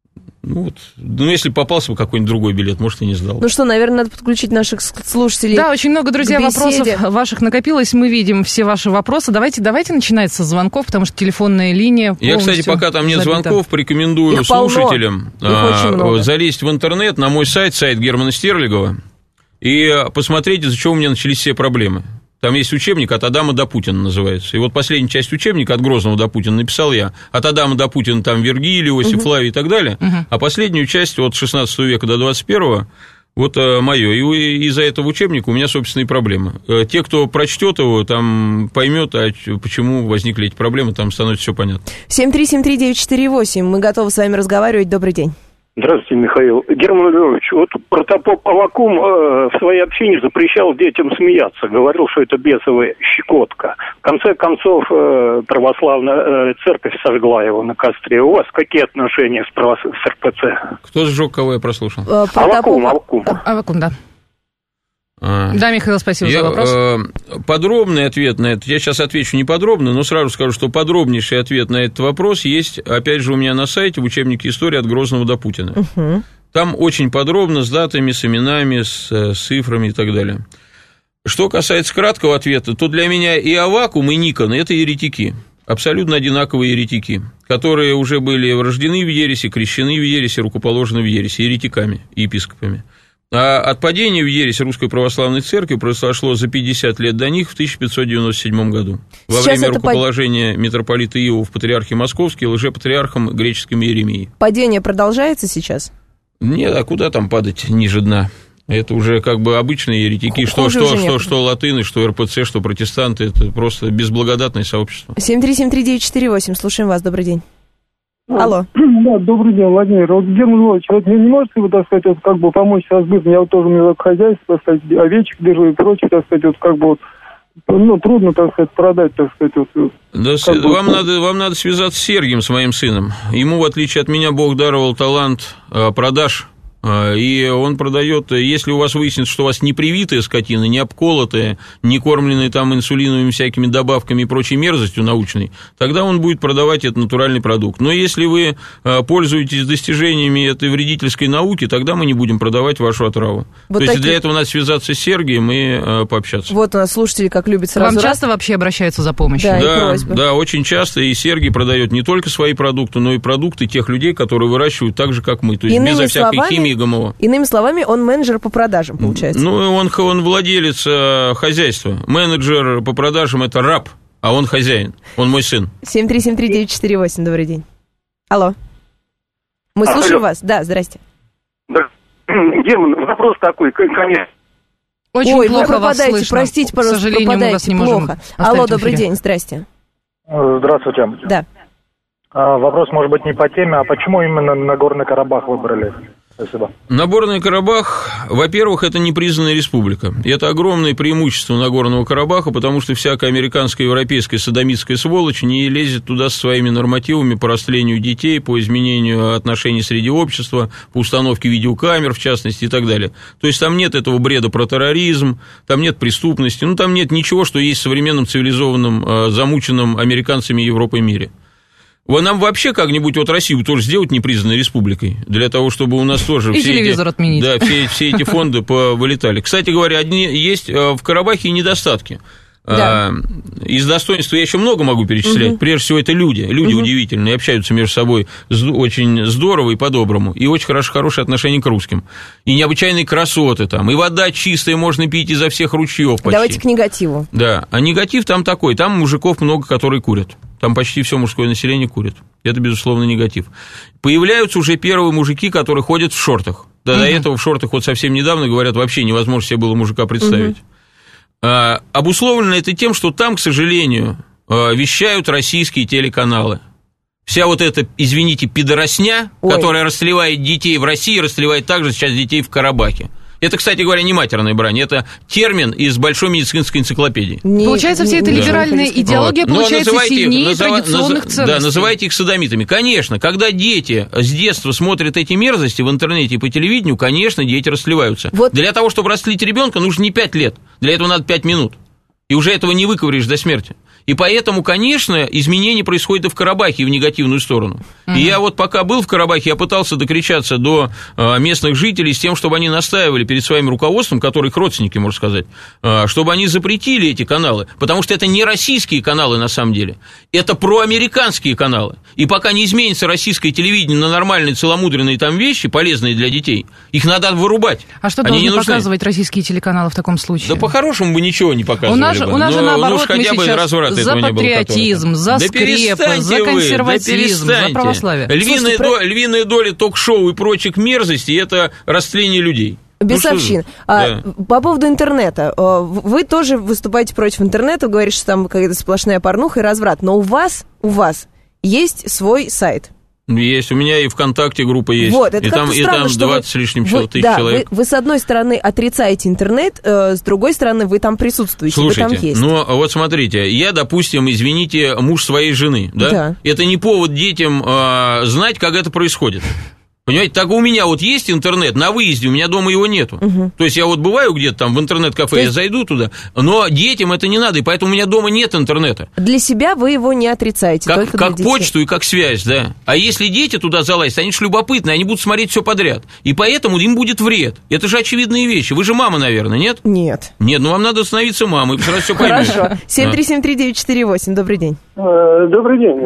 Если попался бы какой-нибудь другой билет, может, и не сдал. Ну что, наверное, надо подключить наших слушателей. Да, очень много, друзья, вопросов ваших накопилось. Мы видим все ваши вопросы. Давайте начинать со звонков, потому что телефонная линия полностью Я, кстати, пока там нет звонков, порекомендую слушателям залезть в интернет на мой сайт Германа Стерлигова, и посмотреть, из-за чего у меня начались все проблемы. Там есть учебник «От Адама до Путина» называется. И вот последняя часть учебника «От Грозного до Путина» написал я. От Адама до Путина там Вергилий, Иосиф Флавий и так далее. А последнюю часть от 16 века до 21 вот мое. И из-за этого учебника у меня собственные проблемы. Те, кто прочтет его, там поймет, почему возникли эти проблемы, там становится все понятно. 7373948. Мы готовы с вами разговаривать. Добрый день. Здравствуйте, Михаил. Герман Львович, вот протопоп Аввакум в своей общине запрещал детям смеяться, говорил, что это бесовая щекотка. В конце концов, православная церковь сожгла его на костре. У вас какие отношения с РПЦ? Кто сжег, кого я прослушал? Аввакум, да. Да, Михаил, спасибо за вопрос. Подробный ответ на это, я сейчас отвечу не подробно, но сразу скажу, что подробнейший ответ на этот вопрос есть, опять же, у меня на сайте в учебнике истории «От Грозного до Путина». Там очень подробно, с датами, с именами, с цифрами и так далее. Что касается краткого ответа, то для меня и Аввакум, и Никон – это еретики, абсолютно одинаковые еретики, которые уже были рождены в ереси, крещены в ереси, рукоположены в ереси, еретиками и епископами. А отпадение в ересь Русской Православной Церкви произошло за 50 лет до них в 1597 году. Во время рукоположения митрополита Иова в патриархе Московский лжепатриархом греческим Иеремией. Падение продолжается сейчас? Нет, а куда там падать ниже дна? Это уже как бы обычные еретики, что латыны, что РПЦ, что протестанты, это просто безблагодатное сообщество. 7373948, слушаем вас, добрый день. Алло. Да, добрый день, Владимир. Вот, Герман Львович, вот не можете вы, так сказать, вот, как бы помочь со сбытом? Я вот тоже у меня хозяйство, так сказать, овечек держу и прочее, так сказать, вот как бы вот, трудно, так сказать, продать, так сказать. Вот, да, вам надо связаться с Сергием, с моим сыном. Ему, в отличие от меня, Бог даровал талант продаж. И он продает, если у вас выяснится, что у вас не привитая скотина, не обколотая, не кормленная там инсулиновыми всякими добавками и прочей мерзостью научной, тогда он будет продавать этот натуральный продукт. Но если вы пользуетесь достижениями этой вредительской науки, тогда мы не будем продавать вашу отраву. Вот то есть для этого надо связаться с Сергием и пообщаться. Вот у нас слушатели как любят сразу. Вам часто вообще обращаются за помощью? Да, очень часто, и Сергий продает не только свои продукты, но и продукты тех людей, которые выращивают так же, как мы, то есть безо всякой химии. ГМО. Иными словами, он менеджер по продажам, получается. Ну, он владелец хозяйства. Менеджер по продажам – это раб, а он хозяин. Он мой сын. 7373948, добрый день. Алло. Мы слушаем вас. Да, здрасте. Да. Герман, вопрос такой, конечно. Очень плохо вы пропадаете, вас слышно. простите, пожалуйста, к сожалению, мы вас не можем плохо. Алло, добрый день, здрасте. Здравствуйте. Да. Вопрос, может быть, не по теме, а почему именно Нагорный Карабах выбрали? Спасибо. Нагорный Карабах, во-первых, это непризнанная республика. И это огромное преимущество Нагорного Карабаха, потому что всякая американская, европейская, содомитская сволочь не лезет туда со своими нормативами по растлению детей, по изменению отношений среди общества, по установке видеокамер, в частности, и так далее. То есть там нет этого бреда про терроризм, там нет преступности, там нет ничего, что есть в современном цивилизованном, замученном американцами Европой мире. Нам вообще как-нибудь вот Россию тоже сделать непризнанной республикой, для того, чтобы у нас тоже все телевизор отменить. Да, все эти фонды повылетали. Кстати говоря, есть в Карабахе недостатки. Да. Из достоинства я еще много могу перечислять. Прежде всего, это люди. Люди удивительные, общаются между собой очень здорово и по-доброму. И очень хорошее отношение к русским. И необычайные красоты там. И вода чистая, можно пить изо всех ручьев почти. Давайте к негативу. Да, а негатив там такой. Там мужиков много, которые курят. Там почти все мужское население курит. Это, безусловно, негатив. Появляются уже первые мужики, которые ходят в шортах. До этого в шортах вот совсем недавно, говорят, вообще невозможно себе было мужика представить. Обусловлено это тем, что там, к сожалению, вещают российские телеканалы. Вся вот эта, извините, пидоросня, которая расстреливает детей в России, расстреливает также сейчас детей в Карабахе. Это, кстати говоря, не матерная брань, это термин из большой медицинской энциклопедии. Получается, вся эта либеральная идеология получается сильнее традиционных ценностей. Да, называйте их содомитами. Конечно, когда дети с детства смотрят эти мерзости в интернете и по телевидению, конечно, дети расслеваются. Вот. Для того, чтобы растлить ребенка, нужно не 5 лет, для этого надо 5 минут. И уже этого не выковыришь до смерти. И поэтому, конечно, изменения происходят и в Карабахе, и в негативную сторону. И я вот пока был в Карабахе, я пытался докричаться до местных жителей с тем, чтобы они настаивали перед своим руководством, которые их родственники, можно сказать, чтобы они запретили эти каналы, потому что это не российские каналы на самом деле, это проамериканские каналы. И пока не изменится российское телевидение на нормальные целомудренные там вещи, полезные для детей, их надо вырубать. А что должны показывать российские телеканалы в таком случае? Да по-хорошему бы ничего не показывали. У нас же наоборот, мы сейчас за патриотизм, за скрепы, за консерватизм, за православие. Львиная доля ток-шоу и прочих мерзостей – это растление людей. Бесовщина. По поводу интернета. Вы тоже выступаете против интернета, говорите, что там какая-то сплошная порнуха и разврат. Но у вас есть свой сайт. Есть, у меня и ВКонтакте группа есть. Вот, это и там 20 с лишним тысяч человек. Вы с одной стороны отрицаете интернет, с другой стороны вы там присутствуете. Слушайте, вы там есть. Ну вот смотрите, я, допустим, извините, муж своей жены, да? Это не повод детям знать, как это происходит. Понимаете, так у меня вот есть интернет, на выезде, у меня дома его нету. То есть я вот бываю где-то там в интернет-кафе, я зайду туда, но детям это не надо, и поэтому у меня дома нет интернета. Для себя вы его не отрицаете, только для детей. Как почту и как связь, да. А если дети туда залазят, они же любопытные, они будут смотреть все подряд. И поэтому им будет вред. Это же очевидные вещи. Вы же мама, наверное, нет? Нет. Нет, ну вам надо становиться мамой, и сразу все поймете. Хорошо. 7373948, добрый день. Добрый день.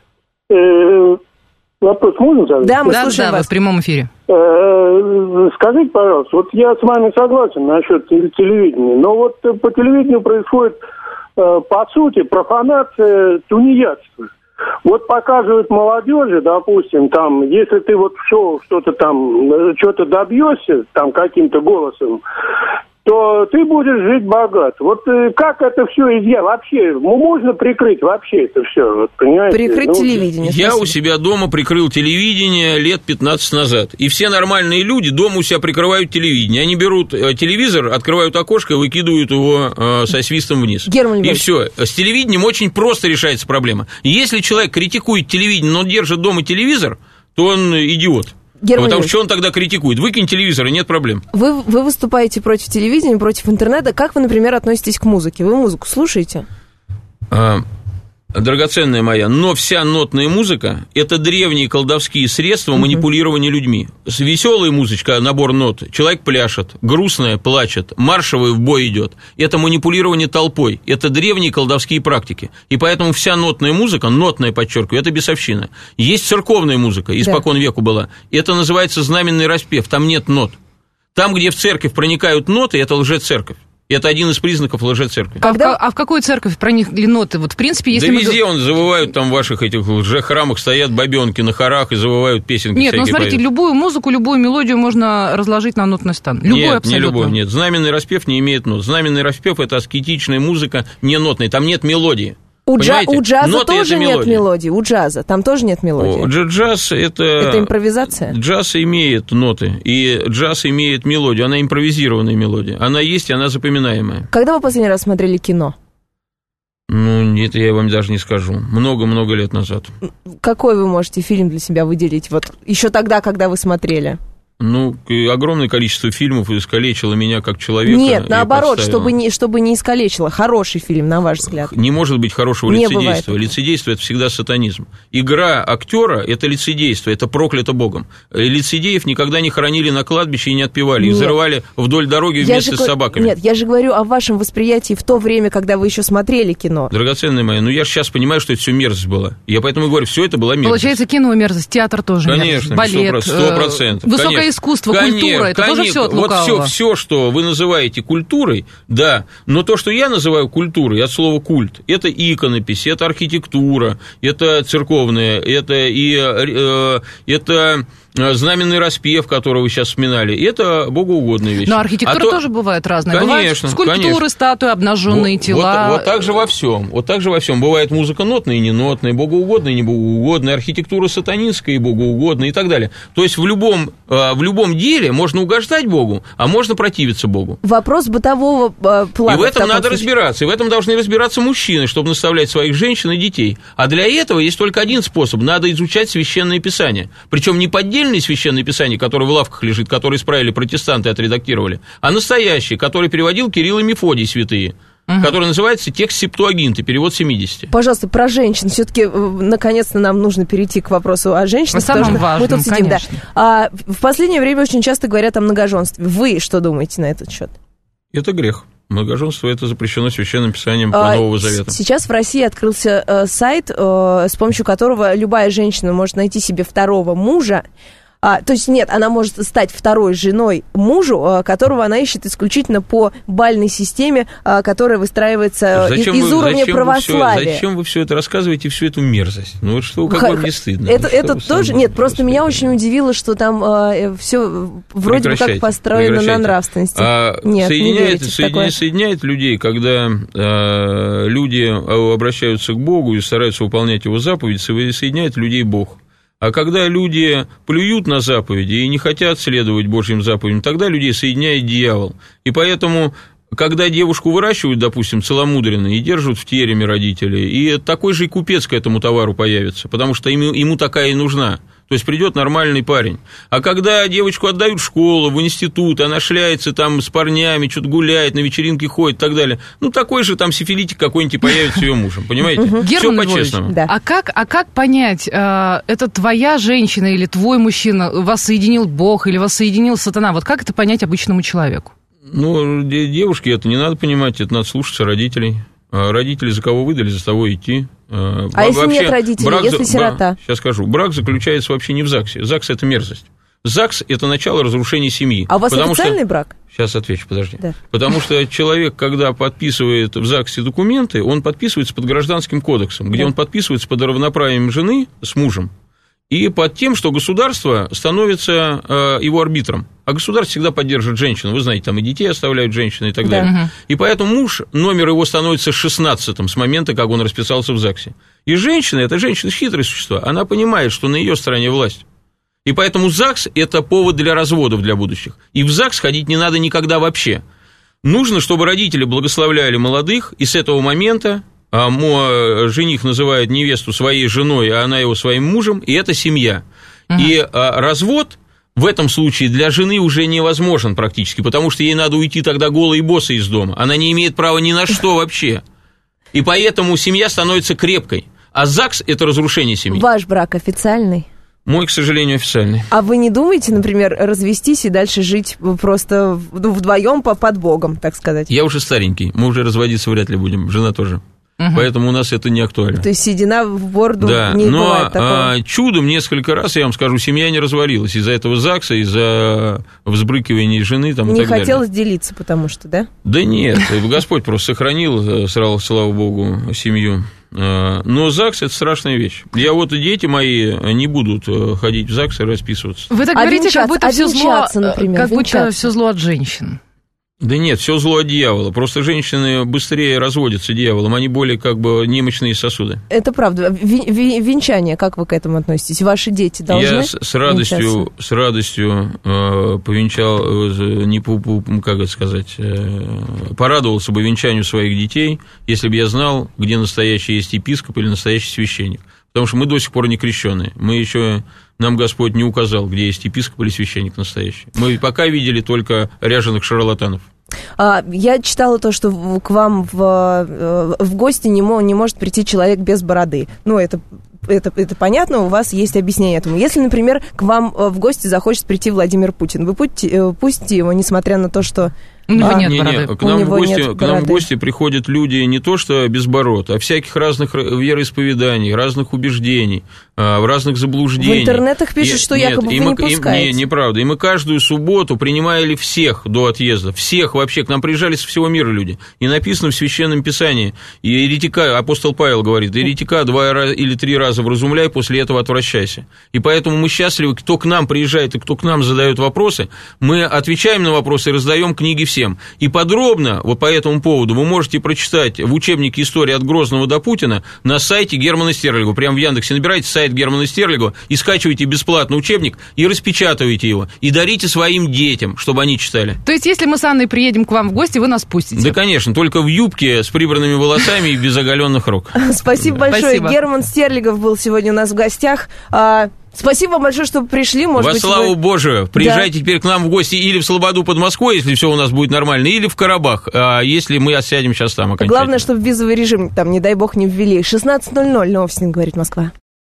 Здрасте. Вопрос можно задать? Да, мы слушаем вас. В прямом эфире. Скажите, пожалуйста, вот я с вами согласен насчет телевидения, но вот по телевидению происходит, по сути, профанация тунеядства. Вот показывают молодежи, допустим, там, если ты вот в шоу что-то там, что-то добьешься, там, каким-то голосом, то ты будешь жить богат. Вот как это все вообще, можно прикрыть вообще это все, вот, понимаете? Прикрыть телевидение. Я у себя дома прикрыл телевидение лет 15 назад. И все нормальные люди дома у себя прикрывают телевидение. Они берут телевизор, открывают окошко и выкидывают его со свистом вниз. И все. С телевидением очень просто решается проблема. Если человек критикует телевидение, но держит дома телевизор, то он идиот. Потому что он тогда критикует. Выкинь телевизор, и нет проблем. Вы выступаете против телевидения, против интернета. Как вы, например, относитесь к музыке? Вы музыку слушаете? Драгоценная моя, но вся нотная музыка – это древние колдовские средства манипулирования людьми. Веселая музычка, набор нот, человек пляшет, грустная плачет, маршевая в бой идет. Это манипулирование толпой, это древние колдовские практики. И поэтому вся нотная музыка, нотная, подчеркиваю, это бесовщина. Есть церковная музыка, испокон веку была, это называется знаменный распев, там нет нот. Там, где в церковь проникают ноты, это лжецерковь. Это один из признаков лжецеркви. А в какую церковь проникли ноты? Вот, в принципе, если везде завывают, там в ваших этих лжехрамах стоят бабенки на хорах и завывают песенки. Нет, ну смотрите, любую музыку, любую мелодию можно разложить на нотный стан. Любую абсолютно. Не любую, нет. Знаменный распев не имеет нот. Знаменный распев – это аскетичная музыка, не нотная, там нет мелодии. У джаза ноты тоже нет мелодии, у джаза, там тоже нет мелодии. Джаз это импровизация? Джаз имеет ноты, и джаз имеет мелодию, она импровизированная мелодия. Она есть, и она запоминаемая. Когда вы последний раз смотрели кино? Ну, это я вам даже не скажу. Много-много лет назад. Какой вы можете фильм для себя выделить? Вот еще тогда, когда вы смотрели? Ну, огромное количество фильмов искалечило меня как человека. Нет, наоборот, чтобы не искалечило. Хороший фильм, на ваш взгляд. Не может быть хорошего лицедейства. Лицедейство – это всегда сатанизм. Игра актера – это лицедейство, это проклято Богом. Лицедеев никогда не хоронили на кладбище и не отпевали, их взрывали вдоль дороги вместе с собаками. Нет, я же говорю о вашем восприятии в то время, когда вы еще смотрели кино. Драгоценная моя, я же сейчас понимаю, что это все мерзость была. Я поэтому говорю, все это была мерзость. Получается, кино мерзость, театр тоже мерзость, балет, 100%. Высокое искусство, культура, это тоже все от лукавого. Вот все, что вы называете культурой, да, но то, что я называю культурой, от слова культ, это иконопись, это архитектура, это церковная, это знаменный распев, который вы сейчас вспоминали, это богоугодные вещи. Но архитектура тоже бывает разная. Конечно, бывают скульптуры, статуи, обнаженные тела. Вот так же во всем. Бывает музыка нотная и ненотная, богоугодная и небогоугодная, архитектура сатанинская и богоугодная и так далее. То есть в любом деле можно угождать Богу, а можно противиться Богу. Вопрос бытового плана. И в этом надо разбираться. И в этом должны разбираться мужчины, чтобы наставлять своих женщин и детей. А для этого есть только один способ. Надо изучать Священное Писание. Причем не поддельное Священное Писание, которое в лавках лежит, которое исправили протестанты и отредактировали, а настоящее, которое переводил Кирилл и Мефодий святые, который называется текст Септуагинты, перевод 70. Пожалуйста, про женщин. Все-таки, наконец-то, нам нужно перейти к вопросу о женщинах. Самым важным, мы тут сидим, конечно. Да. В последнее время очень часто говорят о многоженстве. Вы что думаете на этот счет? Это грех. Многоженство – это запрещено Священным Писанием по Новому Завету. Сейчас в России открылся сайт, с помощью которого любая женщина может найти себе второго мужа. То есть нет, она может стать второй женой мужу, которого она ищет исключительно по бальной системе, которая выстраивается из уровня православия. Зачем вы все это рассказываете, всю эту мерзость? Ну вот что, как вам не стыдно? Это тоже, нет, просто меня очень удивило, что там все вроде бы как построено на нравственности. Нет, соединяет людей, когда люди обращаются к Богу и стараются выполнять Его заповеди, соединяет людей Бог. А когда люди плюют на заповеди и не хотят следовать Божьим заповедям, тогда людей соединяет дьявол. И поэтому, когда девушку выращивают, допустим, целомудренно, и держат в тереме родители, и такой же и купец к этому товару появится, потому что ему такая и нужна. То есть придет нормальный парень. А когда девочку отдают в школу, в институт, она шляется там с парнями, что-то гуляет, на вечеринки ходит и так далее, такой же там сифилитик какой-нибудь появится ее мужем, понимаете? Все по-честному. Да. А как понять, это твоя женщина или твой мужчина, вас соединил Бог или вас соединил сатана? Вот как это понять обычному человеку? Девушке это не надо понимать, это надо слушаться родителей. Родители за кого выдали, за того идти. Если нет родителей, если сирота? Сейчас скажу. Брак заключается вообще не в ЗАГСе. ЗАГС – это мерзость. ЗАГС – это начало разрушения семьи. А у вас официальный брак? Сейчас отвечу, подожди. Да. Потому что человек, когда подписывает в ЗАГСе документы, он подписывается под Гражданским кодексом, где он подписывается под равноправием жены с мужем и под тем, что государство становится его арбитром. А государство всегда поддерживает женщину. Вы знаете, там и детей оставляют женщины и так далее. И поэтому муж, номер его становится 16-м с момента, как он расписался в ЗАГСе. И женщина, это женщина хитрое существо, она понимает, что на ее стороне власть. И поэтому ЗАГС – это повод для разводов для будущих. И в ЗАГС ходить не надо никогда вообще. Нужно, чтобы родители благословляли молодых, и с этого момента жених называет невесту своей женой, а она его своим мужем, и это семья. И развод в этом случае для жены уже невозможен практически, потому что ей надо уйти тогда голой и босой из дома. Она не имеет права ни на что вообще. И поэтому семья становится крепкой. А ЗАГС – это разрушение семьи. Ваш брак официальный? Мой, к сожалению, официальный. А вы не думаете, например, развестись и дальше жить просто вдвоем под Богом, так сказать? Я уже старенький, мы уже разводиться вряд ли будем, жена тоже. Поэтому у нас это не актуально. То есть седина в бороду не бывает такого? Но чудом несколько раз, я вам скажу, семья не развалилась из-за этого ЗАГСа, из-за взбрыкивания жены там, и так далее. Не хотелось делиться, потому что, да? Да нет, Господь просто сохранил, слава Богу, семью. Но ЗАГС – это страшная вещь. Дети мои не будут ходить в ЗАГС и расписываться. Вы так говорите, как будто все зло, например, все зло от женщин. Да нет, все зло от дьявола. Просто женщины быстрее разводятся дьяволом, они более немощные сосуды. Это правда. Венчание, как вы к этому относитесь? Ваши дети должны Я с радостью повенчал, порадовался бы венчанию своих детей, если бы я знал, где настоящий есть епископ или настоящий священник. потому что мы до сих пор не крещеные. Мы еще, нам Господь не указал, где есть епископ или священник настоящий. Мы пока видели только ряженых шарлатанов. Я читала то, что к вам в гости не может прийти человек без бороды. Ну, это понятно, у вас есть объяснение этому. Если, например, к вам в гости захочет прийти Владимир Путин, вы пустите его, несмотря на то, что... У него нет бороды. К нам в гости приходят люди не то что без бород, а всяких разных вероисповеданий, разных убеждений, разных заблуждений. В интернетах пишут, что якобы вы не пускаете. Неправда. И мы каждую субботу принимали всех до отъезда. Всех вообще. К нам приезжали со всего мира люди. И написано в Священном Писании. И еретика, апостол Павел говорит, еретика 2 или 3 раза вразумляй, после этого отвращайся. И поэтому мы счастливы, кто к нам приезжает и кто к нам задает вопросы, мы отвечаем на вопросы и раздаем книги всем. И подробно вот по этому поводу вы можете прочитать в учебнике истории от Грозного до Путина на сайте Германа Стерлигова. Прямо в Яндексе набирайте сайт Германа Стерлигова и скачивайте бесплатно учебник и распечатывайте его. И дарите своим детям, чтобы они читали. То есть, если мы с Анной приедем к вам в гости, вы нас пустите? Да, конечно, только в юбке с прибранными волосами и без оголенных рук. Спасибо большое. Герман Стерлигов был сегодня у нас в гостях. Спасибо вам большое, что пришли. Во славу Божию. Приезжайте теперь к нам в гости или в Слободу под Москвой, если все у нас будет нормально, или в Карабах, если мы осядем сейчас там окончательно. Главное, чтобы визовый режим там, не дай бог, не ввели. 16:00, новости, говорит Москва.